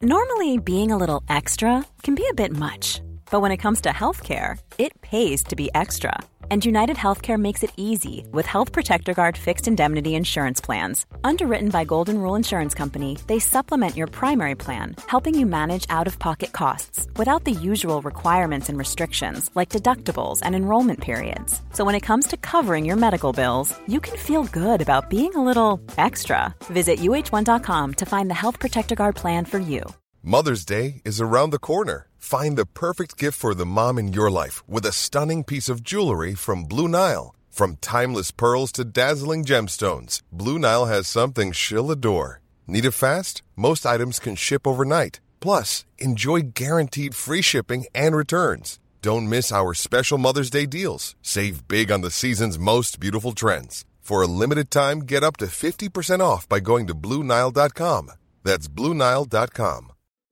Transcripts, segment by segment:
Normally, being a little extra can be a bit much, but when it comes to healthcare, it pays to be extra. And United Healthcare makes it easy with Health Protector Guard fixed indemnity insurance plans. Underwritten by Golden Rule Insurance Company, they supplement your primary plan, helping you manage out-of-pocket costs without the usual requirements and restrictions like deductibles and enrollment periods. So when it comes to covering your medical bills, you can feel good about being a little extra. Visit uh1.com to find the Health Protector Guard plan for you. Mother's Day is around the corner. Find the perfect gift for the mom in your life with a stunning piece of jewelry from Blue Nile. From timeless pearls to dazzling gemstones, Blue Nile has something she'll adore. Need it fast? Most items can ship overnight. Plus, enjoy guaranteed free shipping and returns. Don't miss our special Mother's Day deals. Save big on the season's most beautiful trends. For a limited time, get up to 50% off by going to BlueNile.com. That's BlueNile.com.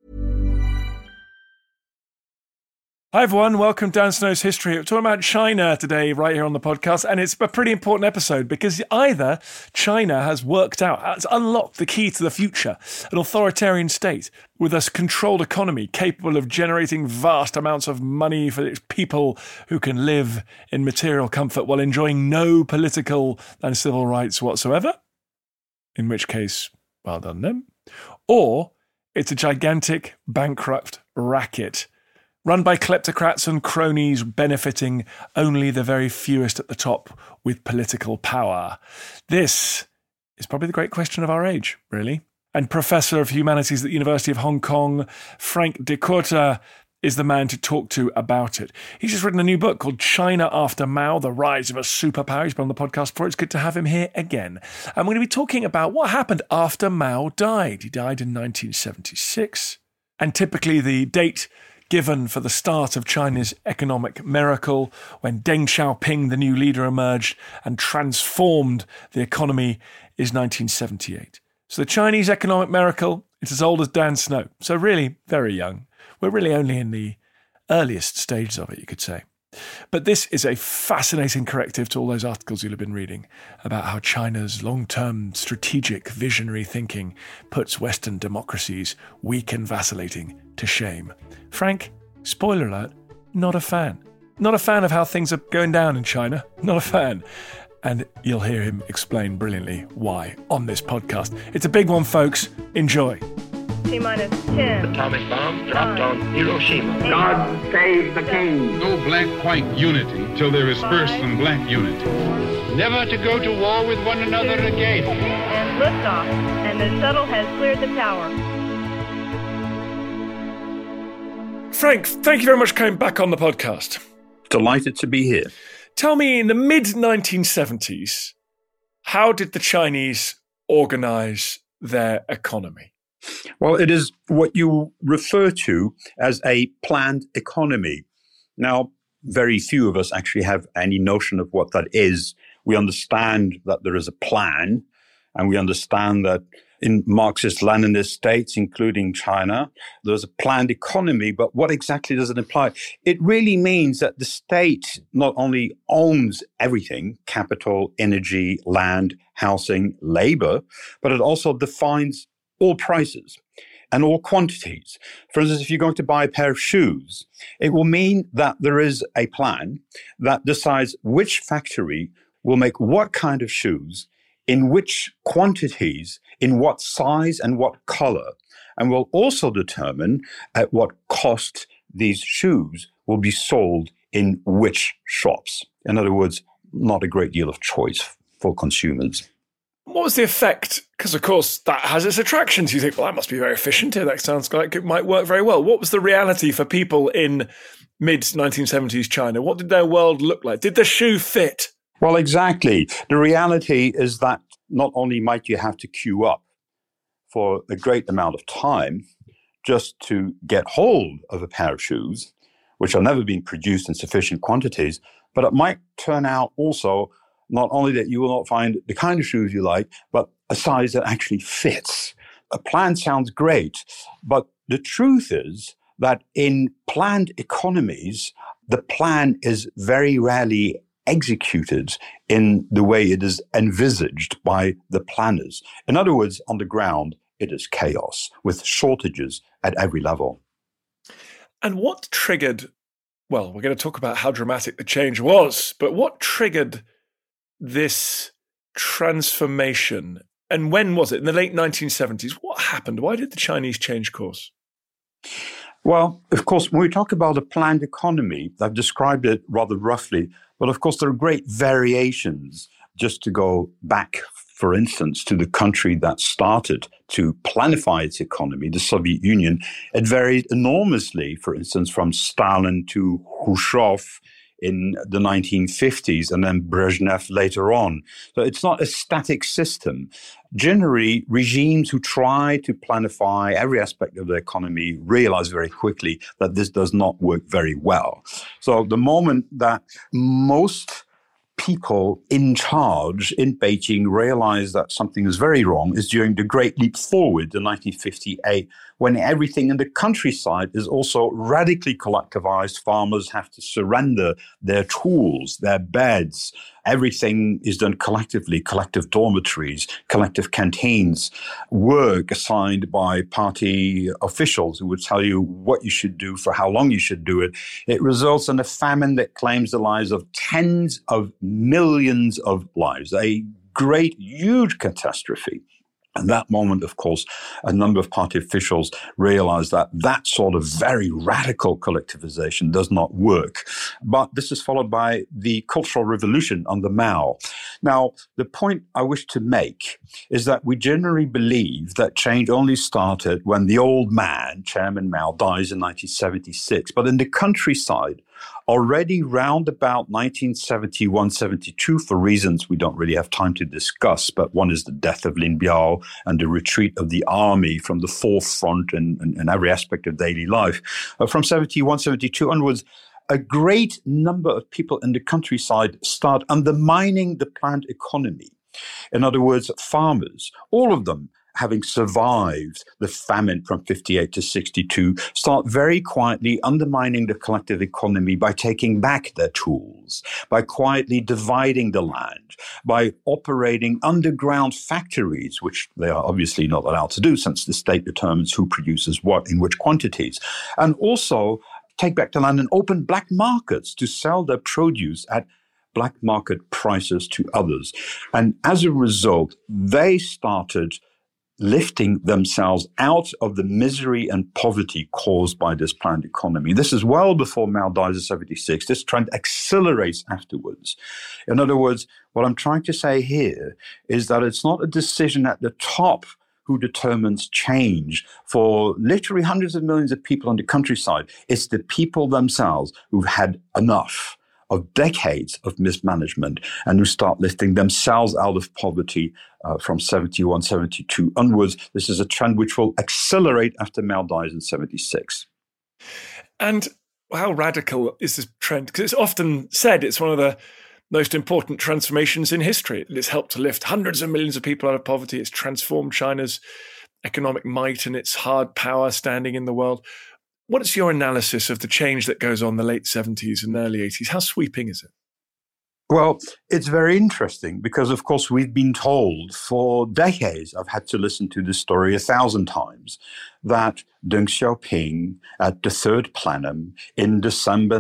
Hi everyone, welcome to Dan Snow's History. We're talking about China today right here on the podcast, and it's a pretty important episode because either China has worked out, has unlocked the key to the future, an authoritarian state with a controlled economy capable of generating vast amounts of money for its people who can live in material comfort while enjoying no political and civil rights whatsoever, in which case, well done them, or it's a gigantic bankrupt racket run by kleptocrats and cronies benefiting only the very fewest at the top with political power. This is probably the great question of our age, really. And Professor of Humanities at the University of Hong Kong, Frank Dicota, is the man to talk to about it. He's just written a new book called China After Mao, The Rise of a Superpower. He's been on the podcast before. It's good to have him here again. And we're going to be talking about what happened after Mao died. He died in 1976. And typically the date given for the start of China's economic miracle, when Deng Xiaoping, the new leader, emerged and transformed the economy, is 1978. So the Chinese economic miracle, it's as old as Dan Snow. So really very young. We're really only in the earliest stages of it, you could say. But this is a fascinating corrective to all those articles you'll have been reading about how China's long-term strategic visionary thinking puts Western democracies, weak and vacillating, to shame. Frank, spoiler alert, not a fan. Not a fan of how things are going down in China. Not a fan. And you'll hear him explain brilliantly why on this podcast. It's a big one, folks. Enjoy. T-minus 10. Atomic bomb dropped on Hiroshima. God save the king. No black-white unity till there is first some black unity. Never to go to war with one another again. And liftoff. And the shuttle has cleared the tower. Frank, thank you very much for coming back on the podcast. Delighted to be here. Tell me, in the mid-1970s, how did the Chinese organise their economy? Well, it is what you refer to as a planned economy. Now, very few of us actually have any notion of what that is. We understand that there is a plan, and we understand that in Marxist-Leninist states, including China, there's a planned economy, but what exactly does it imply? It really means that the state not only owns everything, capital, energy, land, housing, labor, but it also defines all prices and all quantities. For instance, if you're going to buy a pair of shoes, it will mean that there is a plan that decides which factory will make what kind of shoes, in which quantities, in what size and what color, and will also determine at what cost these shoes will be sold in which shops. In other words, not a great deal of choice for consumers. What was the effect? Because, of course, that has its attractions. You think, well, that must be very efficient here. That sounds like it might work very well. What was the reality for people in mid-1970s China? What did their world look like? Did the shoe fit? Well, exactly. The reality is that not only might you have to queue up for a great amount of time just to get hold of a pair of shoes, which have never been produced in sufficient quantities, but it might turn out also not only that you will not find the kind of shoes you like, but a size that actually fits. A plan sounds great, but the truth is that in planned economies, the plan is very rarely executed in the way it is envisaged by the planners. In other words, on the ground, it is chaos with shortages at every level. And what triggered, well, we're going to talk about how dramatic the change was, but what triggered this transformation? And when was it? In the late 1970s. What happened? Why did the Chinese change course? Well, of course, when we talk about a planned economy, I've described it rather roughly, but of course there are great variations. Just to go back, for instance, to the country that started to planify its economy, the Soviet Union, it varied enormously, for instance, from Stalin to Khrushchev in the 1950s and then Brezhnev later on. So it's not a static system. Generally, regimes who try to planify every aspect of the economy realize very quickly that this does not work very well. So the moment that most people in charge in Beijing realize that something is very wrong is during the Great Leap Forward in 1958, when everything in the countryside is also radically collectivized. Farmers have to surrender their tools, their beds. Everything is done collectively, collective dormitories, collective canteens, work assigned by party officials who would tell you what you should do for how long you should do it. It results in a famine that claims the lives of tens of millions of lives, a great, huge catastrophe. At that moment, of course, a number of party officials realized that that sort of very radical collectivization does not work. But this is followed by the Cultural Revolution under Mao. Now, the point I wish to make is that we generally believe that change only started when the old man, Chairman Mao, dies in 1976. But in the countryside, already round about 1971-72, for reasons we don't really have time to discuss, but one is the death of Lin Biao and the retreat of the army from the forefront in every aspect of daily life. From 71-72 onwards, a great number of people in the countryside start undermining the planned economy. In other words, farmers, all of them, having survived the famine from 58 to 62, start very quietly undermining the collective economy by taking back their tools, by quietly dividing the land, by operating underground factories, which they are obviously not allowed to do since the state determines who produces what in which quantities, and also take back the land and open black markets to sell their produce at black market prices to others. And as a result, they started lifting themselves out of the misery and poverty caused by this planned economy. This is well before Mao dies in 76. This trend accelerates afterwards. In other words, what I'm trying to say here is that it's not a decision at the top who determines change for literally hundreds of millions of people in the countryside. It's the people themselves who've had enough of decades of mismanagement and who start lifting themselves out of poverty from 71, 72 onwards. This is a trend which will accelerate after Mao dies in 76. And how radical is this trend? Because it's often said it's one of the most important transformations in history. It's helped to lift hundreds of millions of people out of poverty. It's transformed China's economic might and its hard power standing in the world. What is your analysis of the change that goes on in the late 70s and early 80s? How sweeping is it? Well, it's very interesting because, of course, we've been told for decades, I've had to listen to this story 1,000 times, that Deng Xiaoping at the third plenum in December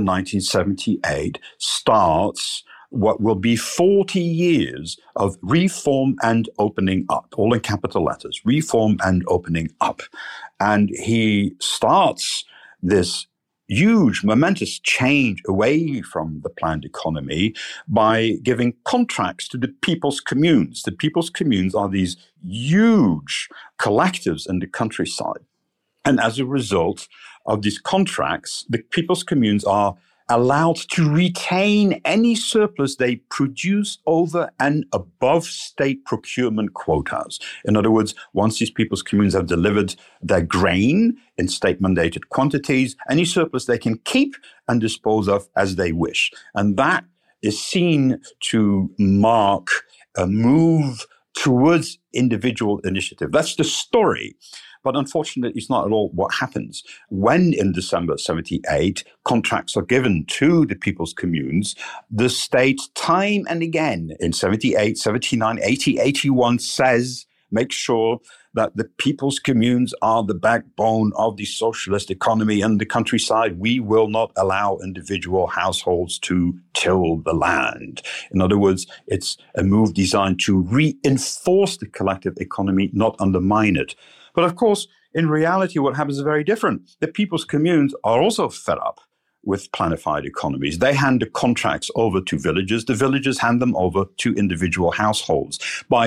1978 starts what will be 40 years of reform and opening up, all in capital letters, reform and opening up. And he starts this huge, momentous change away from the planned economy by giving contracts to the people's communes. The people's communes are these huge collectives in the countryside. And as a result of these contracts, the people's communes are allowed to retain any surplus they produce over and above state procurement quotas. In other words, once these people's communes have delivered their grain in state-mandated quantities, any surplus they can keep and dispose of as they wish. And that is seen to mark a move towards individual initiative. That's the story. But unfortunately, it's not at all what happens. When in December 78, contracts are given to the people's communes, the state time and again in 78, 79, 80, 81 says, make sure that the people's communes are the backbone of the socialist economy in the countryside. We will not allow individual households to till the land. In other words, it's a move designed to reinforce the collective economy, not undermine it. But of course, in reality, what happens is very different. The people's communes are also fed up with planified economies. They hand the contracts over to villages. The villages hand them over to individual households. By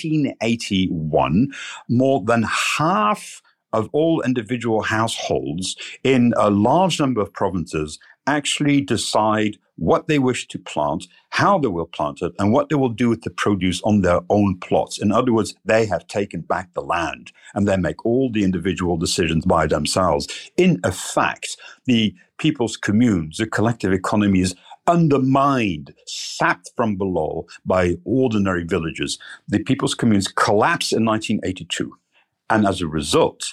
1981, more than half of all individual households in a large number of provinces actually decide what they wish to plant, how they will plant it, and what they will do with the produce on their own plots. In other words, they have taken back the land and they make all the individual decisions by themselves. In effect, the people's communes, the collective economy is undermined, sapped from below by ordinary villages. The people's communes collapsed in 1982. And as a result,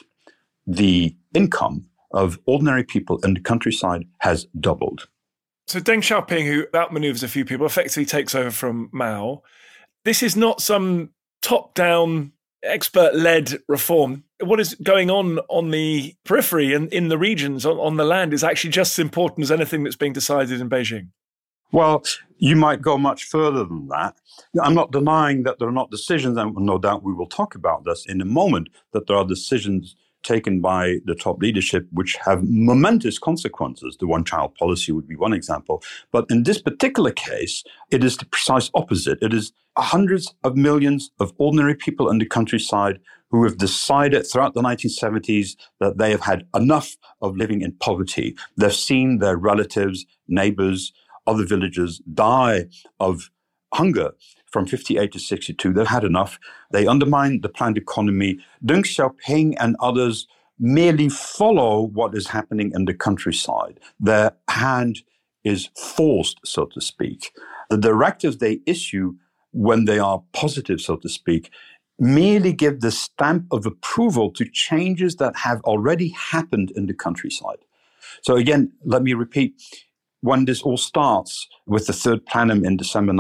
the income of ordinary people in the countryside has doubled. So Deng Xiaoping, who outmaneuvers a few people, effectively takes over from Mao. This is not some top-down, expert-led reform. What is going on the periphery and in the regions, on the land, is actually just as important as anything that's being decided in Beijing. Well, you might go much further than that. I'm not denying that there are not decisions, and no doubt we will talk about this in a moment, that there are decisions taken by the top leadership which have momentous consequences. The one-child policy would be one example. But in this particular case, it is the precise opposite. It is hundreds of millions of ordinary people in the countryside who have decided throughout the 1970s that they have had enough of living in poverty. They've seen their relatives, neighbors, other villagers die of hunger. From 58 to 62, they've had enough. They undermine the planned economy. Deng Xiaoping and others merely follow what is happening in the countryside. Their hand is forced, so to speak. The directives they issue, when they are positive, so to speak, merely give the stamp of approval to changes that have already happened in the countryside. So again, let me repeat. When this all starts with the third plenum in December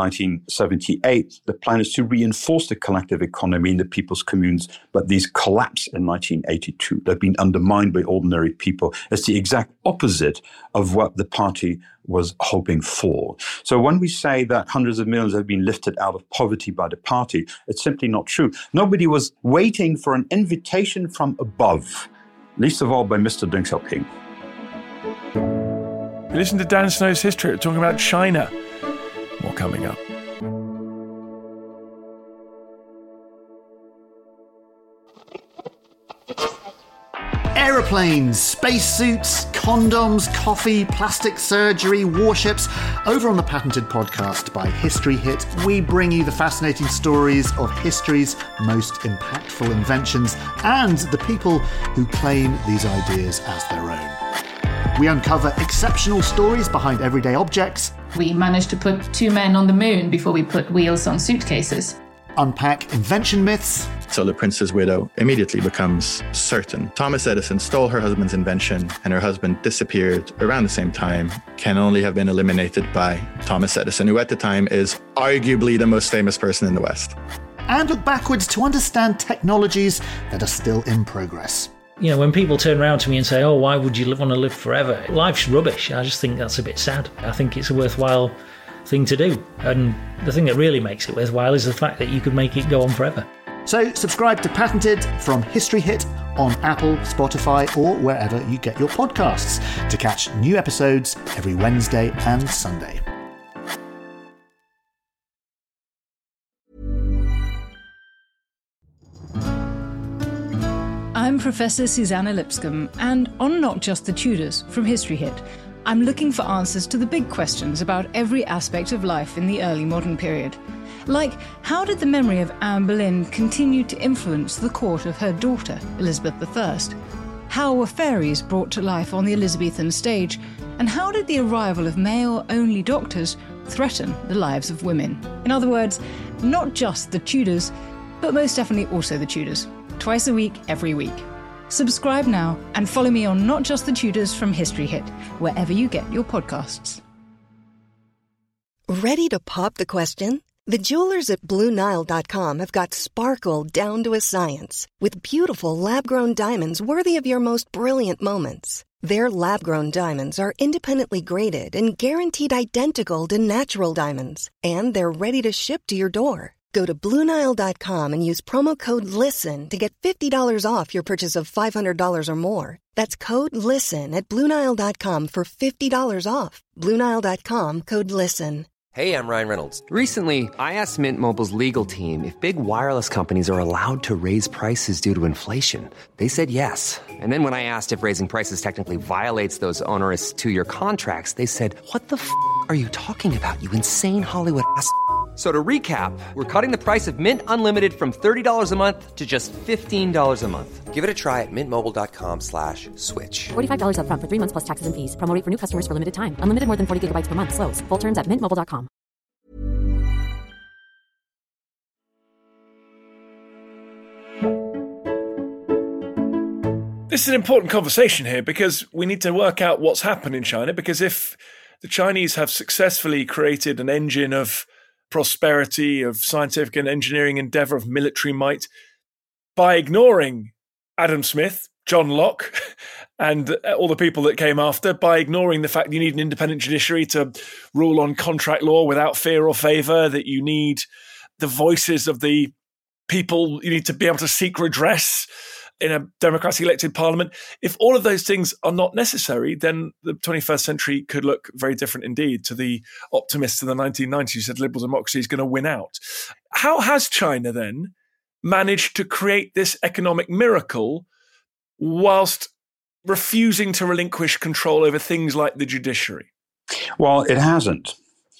1978, the plan is to reinforce the collective economy in the people's communes, but these collapse in 1982. They've been undermined by ordinary people. It's the exact opposite of what the party was hoping for. So when we say that hundreds of millions have been lifted out of poverty by the party, it's simply not true. Nobody was waiting for an invitation from above, least of all by Mr. Deng Xiaoping. You listen to Dan Snow's History. We're talking about China. More coming up. Aeroplanes, spacesuits, condoms, coffee, plastic surgery, warships. Over on the Patented podcast by History Hit, we bring you the fascinating stories of history's most impactful inventions and the people who claim these ideas as their own. We uncover exceptional stories behind everyday objects. We managed to put 2 men on the moon before we put wheels on suitcases. Unpack invention myths. So the prince's widow immediately becomes certain. Thomas Edison stole her husband's invention, and her husband disappeared around the same time, can only have been eliminated by Thomas Edison, who at the time is arguably the most famous person in the West. And look backwards to understand technologies that are still in progress. You know, when people turn around to me and say, oh, why would you want to live forever? Life's rubbish. I just think that's a bit sad. I think it's a worthwhile thing to do. And the thing that really makes it worthwhile is the fact that you could make it go on forever. So subscribe to Patented from History Hit on Apple, Spotify, or wherever you get your podcasts to catch new episodes every Wednesday and Sunday. I'm Professor Susanna Lipscomb, and on Not Just the Tudors from History Hit, I'm looking for answers to the big questions about every aspect of life in the early modern period. Like, how did the memory of Anne Boleyn continue to influence the court of her daughter, Elizabeth I? How were fairies brought to life on the Elizabethan stage? And how did the arrival of male-only doctors threaten the lives of women? In other words, not just the Tudors, but most definitely also the Tudors. Twice a week, every week. Subscribe now and follow me on Not Just the Tudors from History Hit, wherever you get your podcasts. Ready to pop the question? The jewelers at BlueNile.com have got sparkle down to a science with beautiful lab-grown diamonds worthy of your most brilliant moments. Their lab-grown diamonds are independently graded and guaranteed identical to natural diamonds, and they're ready to ship to your door. Go to BlueNile.com and use promo code LISTEN to get $50 off your purchase of $500 or more. That's code LISTEN at BlueNile.com for $50 off. BlueNile.com, code LISTEN. Hey, I'm Ryan Reynolds. Recently, I asked Mint Mobile's legal team if big wireless companies are allowed to raise prices due to inflation. They said yes. And then when I asked if raising prices technically violates those onerous two-year contracts, they said, "What the f*** are you talking about, you insane Hollywood ass?" So to recap, we're cutting the price of Mint Unlimited from $30 a month to just $15 a month. Give it a try at mintmobile.com/switch. $45 up front for 3 months plus taxes and fees. Promo rate for new customers for limited time. Unlimited more than 40 gigabytes per month. Slows full terms at mintmobile.com. This is an important conversation here because we need to work out what's happened in China, because if the Chinese have successfully created an engine of prosperity, of scientific and engineering endeavor, of military might, by ignoring Adam Smith, John Locke, and all the people that came after, by ignoring the fact you need an independent judiciary to rule on contract law without fear or favor, that you need the voices of the people, you need to be able to seek redress in a democratically elected parliament. If all of those things are not necessary, then the 21st century could look very different indeed to the optimists in the 1990s who said liberal democracy is going to win out. How has China then managed to create this economic miracle whilst refusing to relinquish control over things like the judiciary? Well, it hasn't.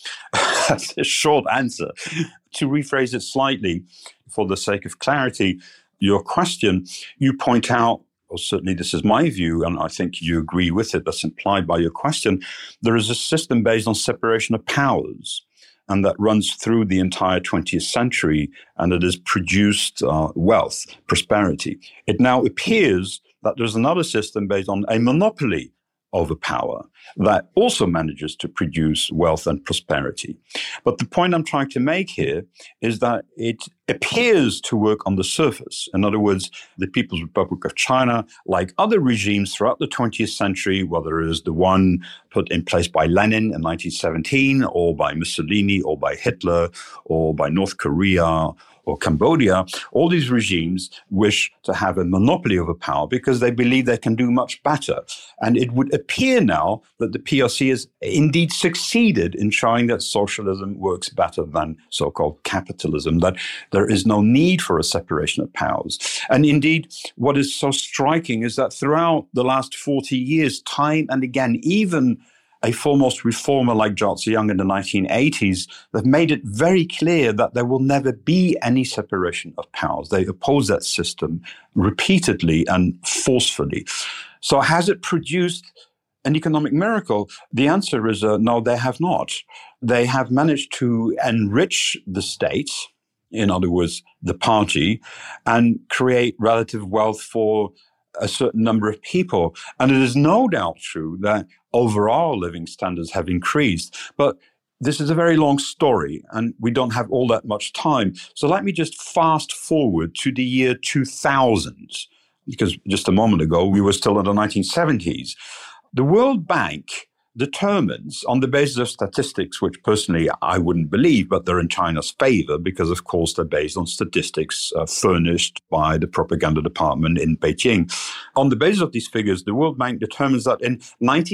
That's a short answer. To rephrase it slightly, for the sake of clarity, your question, you point out, or certainly this is my view, and I think you agree with it, that's implied by your question, there is a system based on separation of powers, and that runs through the entire 20th century, and it has produced wealth, prosperity. It now appears that there's another system based on a monopoly over power that also manages to produce wealth and prosperity. But the point I'm trying to make here is that it appears to work on the surface. In other words, the People's Republic of China, like other regimes throughout the 20th century, whether it is the one put in place by Lenin in 1917, or by Mussolini, or by Hitler, or by North Korea, or Cambodia, all these regimes wish to have a monopoly over power because they believe they can do much better. And it would appear now that the PRC has indeed succeeded in showing that socialism works better than so-called capitalism, that there is no need for a separation of powers. And indeed, what is so striking is that throughout the last 40 years, time and again, even a foremost reformer like Zhao Ziyang in the 1980s, they've made it very clear that there will never be any separation of powers. They oppose that system repeatedly and forcefully. So has it produced an economic miracle? The answer is no, they have not. They have managed to enrich the state, in other words, the party, and create relative wealth for a certain number of people. And it is no doubt true that overall living standards have increased. But this is a very long story, and we don't have all that much time. So let me just fast forward to the year 2000, because just a moment ago, we were still in the 1970s. The World Bank determines, on the basis of statistics, which personally I wouldn't believe, but they're in China's favor because, of course, they're based on statistics furnished by the propaganda department in Beijing. On the basis of these figures, the World Bank determines that in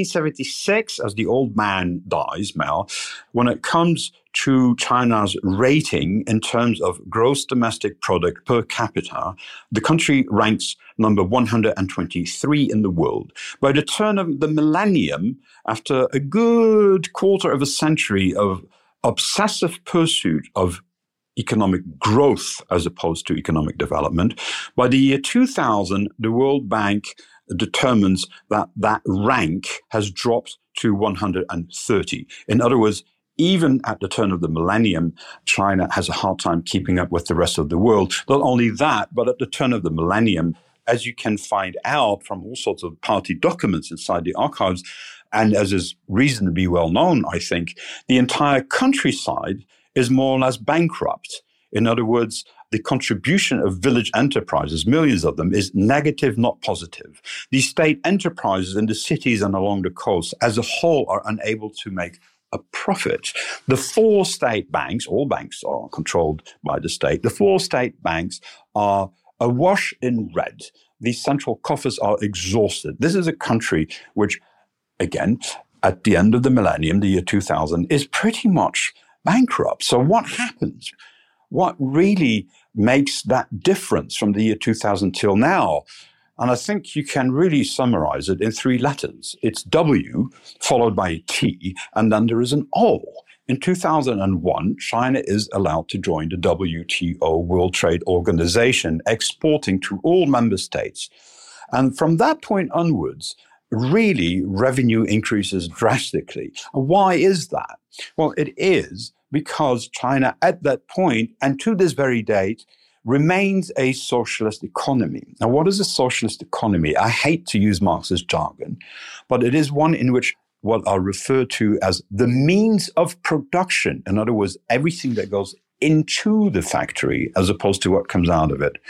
1976, as the old man dies, Mel, when it comes to China's rating in terms of gross domestic product per capita, the country ranks number 123 in the world. By the turn of the millennium, after a good quarter of a century of obsessive pursuit of economic growth as opposed to economic development, by the year 2000, the World Bank determines that that rank has dropped to 130. In other words, even at the turn of the millennium, China has a hard time keeping up with the rest of the world. Not only that, but at the turn of the millennium, as you can find out from all sorts of party documents inside the archives, and as is reasonably well known, I think, the entire countryside is more or less bankrupt. In other words, the contribution of village enterprises, millions of them, is negative, not positive. The state enterprises in the cities and along the coast as a whole are unable to make a profit. The 4 state banks, all banks are controlled by the state, the 4 state banks are awash in red. These central coffers are exhausted. This is a country which, again, at the end of the millennium, the year 2000, is pretty much bankrupt. So what happens? What really makes that difference from the year 2000 till now? And I think you can really summarize it in 3 letters. It's W, followed by a T, and then there is an O. In 2001, China is allowed to join the WTO, World Trade Organization, exporting to all member states. And from that point onwards, really revenue increases drastically. Why is that? Well, it is because China at that point, and to this very date, remains a socialist economy. Now, what is a socialist economy? I hate to use Marxist jargon, but it is one in which what are referred to as the means of production, in other words, everything that goes into the factory as opposed to what comes out of it,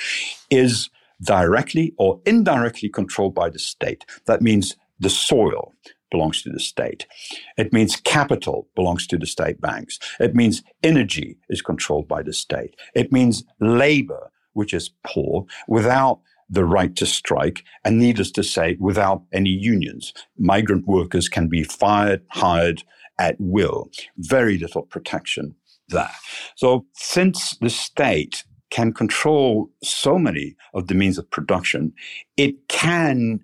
is directly or indirectly controlled by the state. That means the soil belongs to the state. It means capital belongs to the state banks. It means energy is controlled by the state. It means labor, which is poor, without the right to strike, and needless to say, without any unions. Migrant workers can be fired, hired at will. Very little protection there. So since the state can control so many of the means of production, it can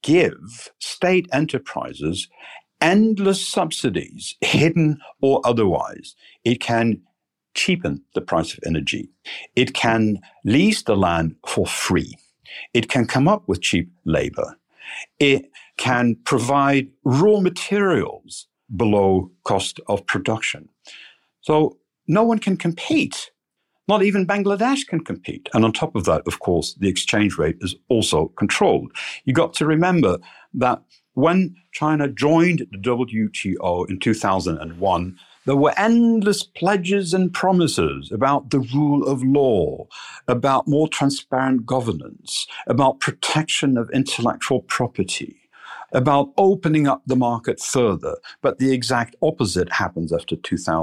give state enterprises endless subsidies, hidden or otherwise. It can cheapen the price of energy. It can lease the land for free. It can come up with cheap labor. It can provide raw materials below cost of production. So no one can compete. Not even Bangladesh can compete. And on top of that, of course, the exchange rate is also controlled. You got to remember that when China joined the WTO in 2001, there were endless pledges and promises about the rule of law, about more transparent governance, about protection of intellectual property, about opening up the market further. But the exact opposite happens after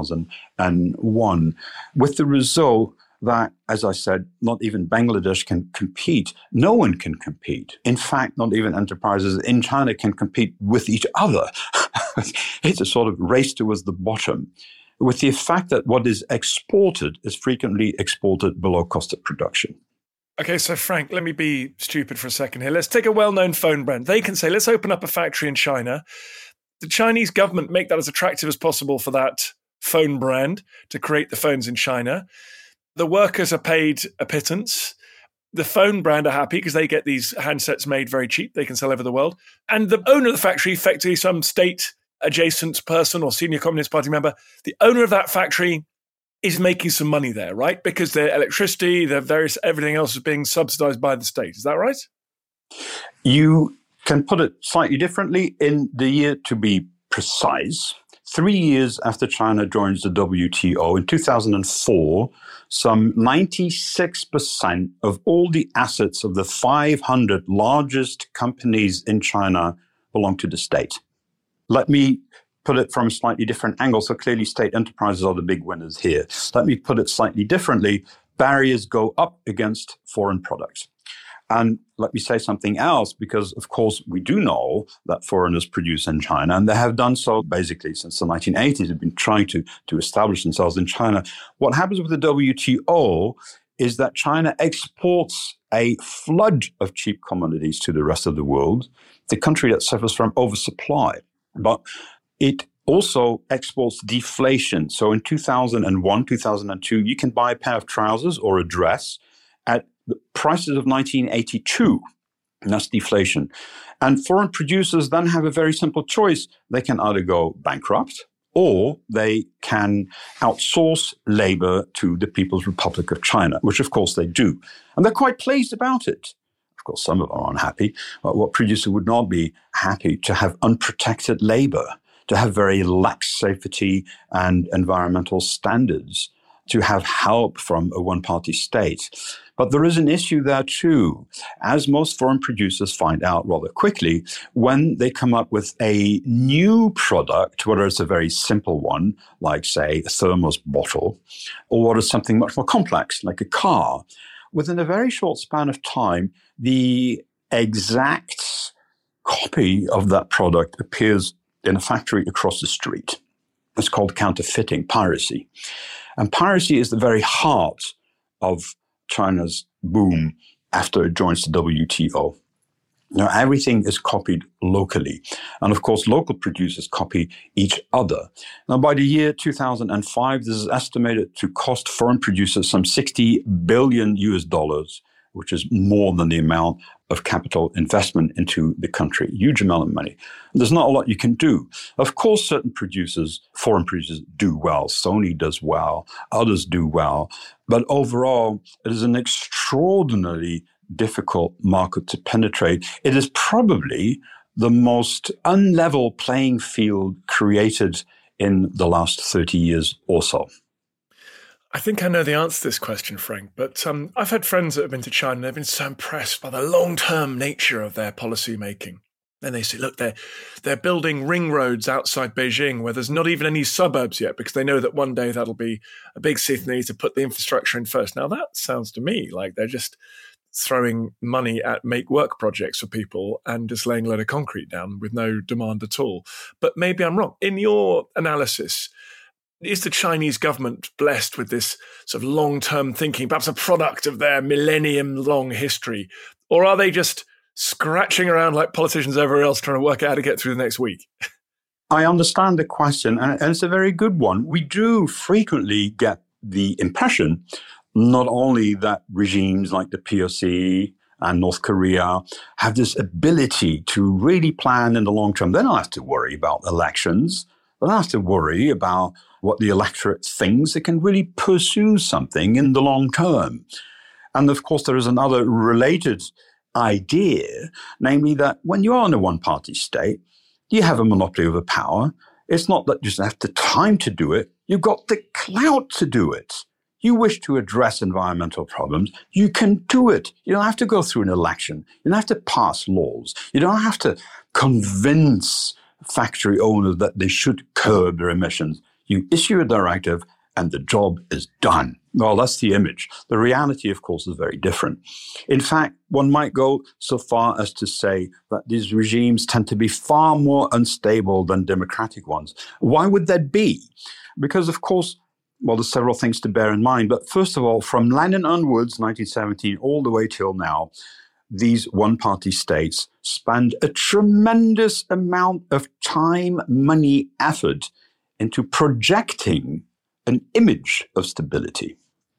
2001, with the result that, as I said, not even Bangladesh can compete. No one can compete. In fact, not even enterprises in China can compete with each other. It's a sort of race towards the bottom, with the effect that what is exported is frequently exported below cost of production. Okay, so Frank, let me be stupid for a second here. Let's take a well-known phone brand. They can say, let's open up a factory in China. The Chinese government make that as attractive as possible for that phone brand to create the phones in China. The workers are paid a pittance. The phone brand are happy because they get these handsets made very cheap. They can sell over the world. And the owner of the factory, effectively some state-adjacent person or senior Communist Party member, the owner of that factory is making some money there, right? Because their electricity, their everything else is being subsidized by the state. Is that right? You can put it slightly differently. In the year, to be precise, 3 years after China joins the WTO, in 2004, some 96% of all the assets of the 500 largest companies in China belong to the state. Let me put it from a slightly different angle. So clearly state enterprises are the big winners here. Let me put it slightly differently. Barriers go up against foreign products. And let me say something else, because, of course, we do know that foreigners produce in China, and they have done so basically since the 1980s. They've been trying to establish themselves in China. What happens with the WTO is that China exports a flood of cheap commodities to the rest of the world, the country that suffers from oversupply. But it also exports deflation. So in 2001, 2002, you can buy a pair of trousers or a dress at the prices of 1982, and that's deflation. And foreign producers then have a very simple choice. They can either go bankrupt or they can outsource labor to the People's Republic of China, which of course they do. And they're quite pleased about it. Of course, some of them are unhappy, but what producer would not be happy to have unprotected labor, to have very lax safety and environmental standards, to have help from a one-party state. But there is an issue there too, as most foreign producers find out rather quickly when they come up with a new product, whether it's a very simple one, like, say, a thermos bottle, or whether it's something much more complex, like a car. Within a very short span of time, the exact copy of that product appears in a factory across the street. It's called counterfeiting, piracy. And piracy is the very heart of China's boom after it joins the WTO. Now, everything is copied locally. And of course, local producers copy each other. Now, by the year 2005, this is estimated to cost foreign producers some $60 billion, which is more than the amount of capital investment into the country. Huge amount of money. There's not a lot you can do. Of course, certain producers, foreign producers, do well. Sony does well. Others do well. But overall, it is an extraordinarily difficult market to penetrate. It is probably the most unlevel playing field created in the last 30 years or so. I think I know the answer to this question, Frank, but I've had friends that have been to China and they've been so impressed by the long-term nature of their policy making. And they say, look, they're building ring roads outside Beijing where there's not even any suburbs yet because they know that one day that'll be a big city and they need to put the infrastructure in first. Now, that sounds to me like they're just throwing money at make work projects for people and just laying a load of concrete down with no demand at all. But maybe I'm wrong. In your analysis, is the Chinese government blessed with this sort of long-term thinking, perhaps a product of their millennium-long history? Or are they just scratching around like politicians everywhere else trying to work out how to get through the next week? I understand the question, and it's a very good one. We do frequently get the impression not only that regimes like the PRC and North Korea have this ability to really plan in the long term. They don't have to worry about elections. They don't have to worry about what the electorate thinks. They can really pursue something in the long term. And of course, there is another related idea, namely that when you are in a one-party state, you have a monopoly over power. It's not that you just have the time to do it. You've got the clout to do it. You wish to address environmental problems, you can do it. You don't have to go through an election. You don't have to pass laws. You don't have to convince factory owners that they should curb their emissions. You issue a directive and the job is done. Well, that's the image. The reality, of course, is very different. In fact, one might go so far as to say that these regimes tend to be far more unstable than democratic ones. Why would that be? Because, of course, well, there's several things to bear in mind. But first of all, from Lenin onwards, 1917, all the way till now, these one-party states spend a tremendous amount of time, money, effort into projecting an image of stability.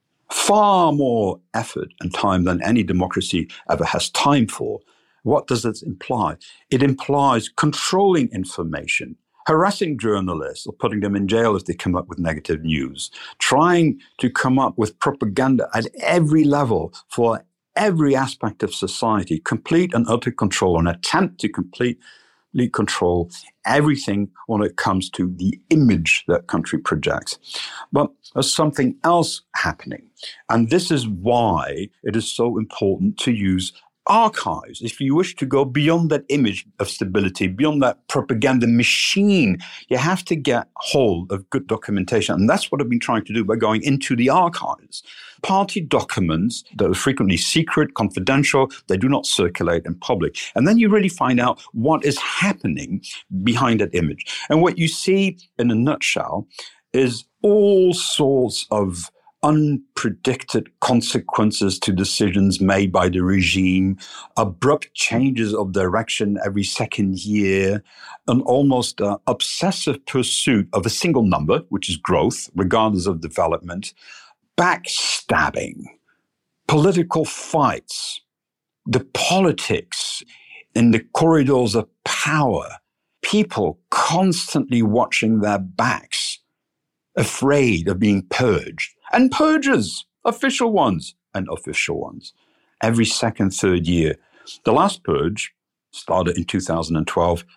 Far more effort and time than any democracy ever has time for. What does this imply? It implies controlling information, harassing journalists or putting them in jail if they come up with negative news, trying to come up with propaganda at every level for every aspect of society, complete and utter control, an attempt to completely control everything when it comes to the image that country projects. But there's something else happening. And this is why it is so important to use archives. If you wish to go beyond that image of stability, beyond that propaganda machine, you have to get hold of good documentation. And that's what I've been trying to do by going into the archives. Party documents that are frequently secret, confidential, they do not circulate in public. And then you really find out what is happening behind that image. And what you see in a nutshell is all sorts of unpredicted consequences to decisions made by the regime, abrupt changes of direction every second year, an almost obsessive pursuit of a single number, which is growth, regardless of development, backstabbing, political fights, the politics in the corridors of power, people constantly watching their backs, afraid of being purged. And purges, official ones and official ones, every second, third year. The last purge started in 2012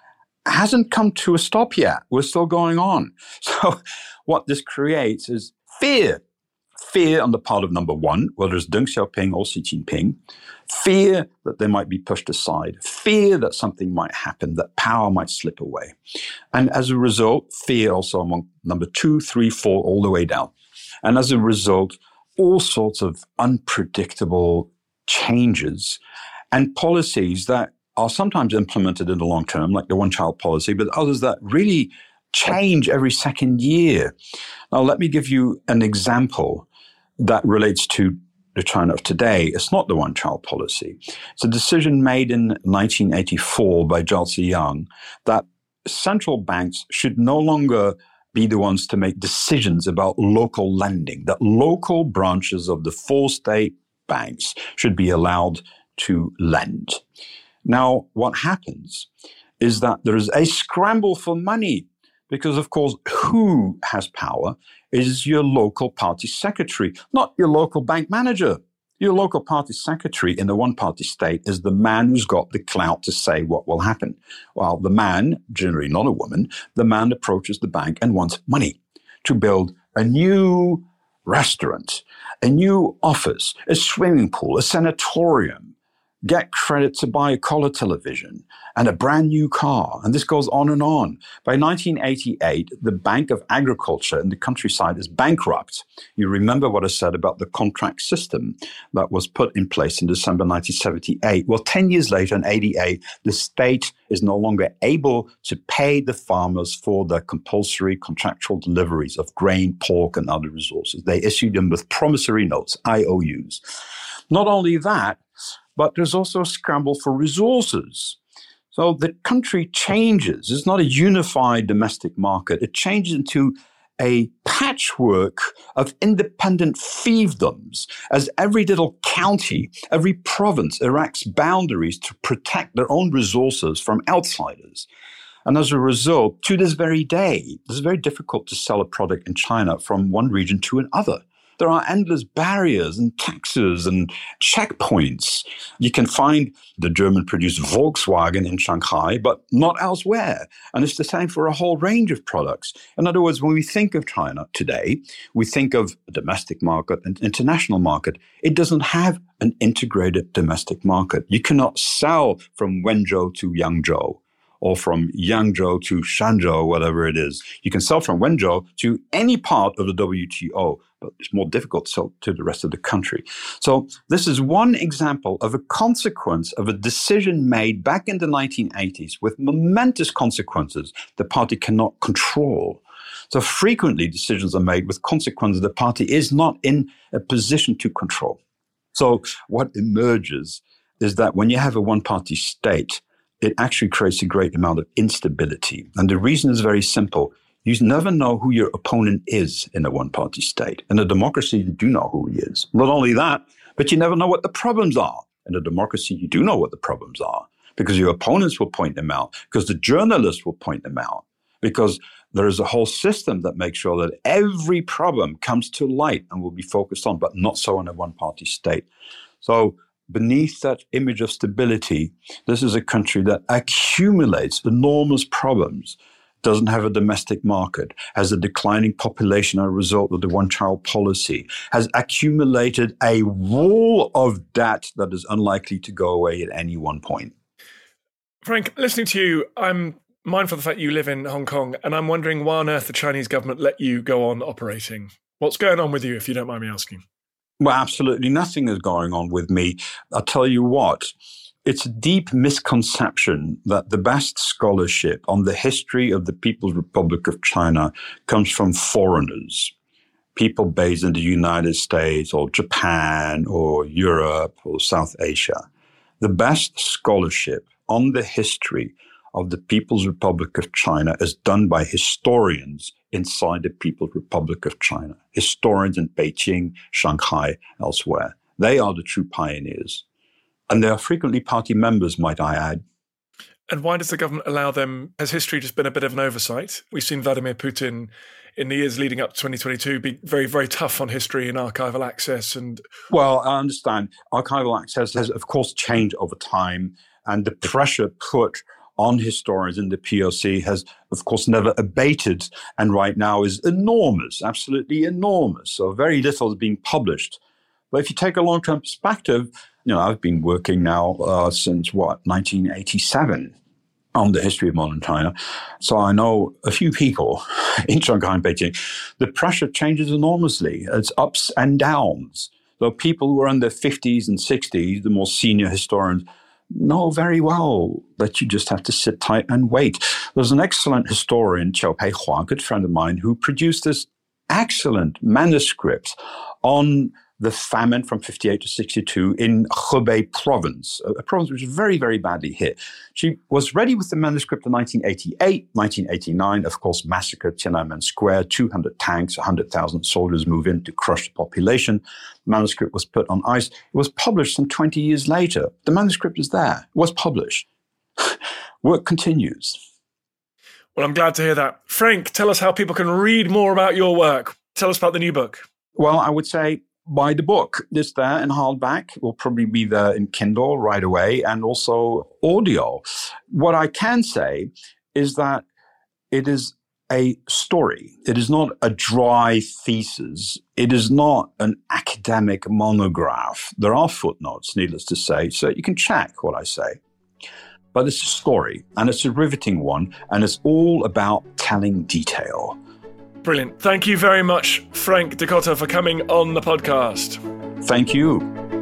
hasn't come to a stop yet. We're still going on. So what this creates is fear. Fear on the part of number one, whether it's Deng Xiaoping or Xi Jinping. Fear that they might be pushed aside. Fear that something might happen, that power might slip away. And as a result, fear also among number 2, 3, 4, all the way down. And as a result, all sorts of unpredictable changes and policies that are sometimes implemented in the long term, like the one-child policy, but others that really change every second year. Now, let me give you an example that relates to the China of today. It's not the one-child policy. It's a decision made in 1984 by Zhao Ziyang that central banks should no longer be the ones to make decisions about local lending, that local branches of the 4 state banks should be allowed to lend. Now, what happens is that there is a scramble for money because, of course, who has power is your local party secretary, not your local bank manager. Your local party secretary in a one-party state is the man who's got the clout to say what will happen. While the man, generally not a woman, the man approaches the bank and wants money to build a new restaurant, a new office, a swimming pool, a sanatorium, get credit to buy a color television and a brand new car. And this goes on and on. By 1988, the Bank of Agriculture in the countryside is bankrupt. You remember what I said about the contract system that was put in place in December 1978. Well, 10 years later, in 88, the state is no longer able to pay the farmers for their compulsory contractual deliveries of grain, pork, and other resources. They issue them with promissory notes, IOUs. Not only that, but there's also a scramble for resources. So the country changes. It's not a unified domestic market. It changes into a patchwork of independent fiefdoms as every little county, every province erects boundaries to protect their own resources from outsiders. And as a result, to this very day, it's very difficult to sell a product in China from one region to another. There are endless barriers and taxes and checkpoints. You can find the German-produced Volkswagen in Shanghai, but not elsewhere. And it's the same for a whole range of products. In other words, when we think of China today, we think of a domestic market and international market. It doesn't have an integrated domestic market. You cannot sell from Wenzhou to Yangzhou, or from Yangzhou to Shenzhou, whatever it is. You can sell from Wenzhou to any part of the WTO, but it's more difficult to sell to the rest of the country. So this is one example of a consequence of a decision made back in the 1980s with momentous consequences the party cannot control. So frequently decisions are made with consequences the party is not in a position to control. So what emerges is that when you have a one-party state, it actually creates a great amount of instability. And the reason is very simple. You never know who your opponent is in a one-party state. In a democracy, you do know who he is. Not only that, but you never know what the problems are. In a democracy, you do know what the problems are because your opponents will point them out, because the journalists will point them out, because there is a whole system that makes sure that every problem comes to light and will be focused on, but not so in a one-party state. So beneath that image of stability, this is a country that accumulates enormous problems, doesn't have a domestic market, has a declining population as a result of the one-child policy, has accumulated a wall of debt that is unlikely to go away at any one point. Frank, listening to you, I'm mindful of the fact you live in Hong Kong, and I'm wondering why on earth the Chinese government let you go on operating. What's going on with you, if you don't mind me asking? Well, absolutely nothing is going on with me. I'll tell you what, it's a deep misconception that the best scholarship on the history of the People's Republic of China comes from foreigners, people based in the United States or Japan or Europe or South Asia. The best scholarship on the history of the People's Republic of China is done by historians inside the People's Republic of China, historians in Beijing, Shanghai, elsewhere. They are the true pioneers. And they are frequently party members, might I add. And why does the government allow them? Has history just been a bit of an oversight? We've seen Vladimir Putin in the years leading up to 2022 be very, very tough on history and archival access. And well, I understand. Archival access has, of course, changed over time. And the pressure put on historians in the POC has, of course, never abated, and right now is enormous, absolutely enormous. So very little is being published. But if you take a long-term perspective, I've been working now since 1987 on the history of modern China. So I know a few people in Shanghai and Beijing. The pressure changes enormously. It's ups and downs. So people who are in their 50s and 60s, the more senior historians, know very well that you just have to sit tight and wait. There's an excellent historian, Qiao Pei Hua, a good friend of mine, who produced this excellent manuscript on the famine from 58 to 62 in Hebei province, a province which was very, very badly hit. She was ready with the manuscript in 1988. 1989, of course, massacred Tiananmen Square, 200 tanks, 100,000 soldiers move in to crush the population. The manuscript was put on ice. It was published some 20 years later. The manuscript is there. It was published. Work continues. Well, I'm glad to hear that. Frank, tell us how people can read more about your work. Tell us about the new book. Well, I would say buy the book. It's there in hardback. It will probably be there in Kindle right away, and also audio. What I can say is that it is a story. It is not a dry thesis. It is not an academic monograph. There are footnotes, needless to say, so you can check what I say. But it's a story, and it's a riveting one, and it's all about telling detail. Brilliant. Thank you very much, Frank Dikotter, for coming on the podcast. Thank you.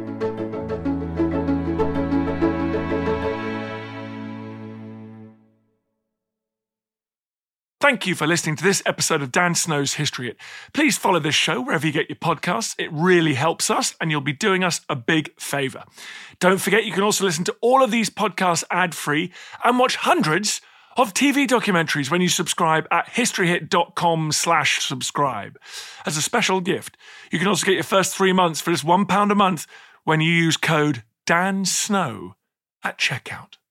Thank you for listening to this episode of Dan Snow's History Hit. Please follow this show wherever you get your podcasts. It really helps us, and you'll be doing us a big favour. Don't forget, you can also listen to all of these podcasts ad-free and watch hundreds of TV documentaries when you subscribe at historyhit.com/subscribe. As a special gift, you can also get your first 3 months for just £1 a month when you use code DANSNOW at checkout.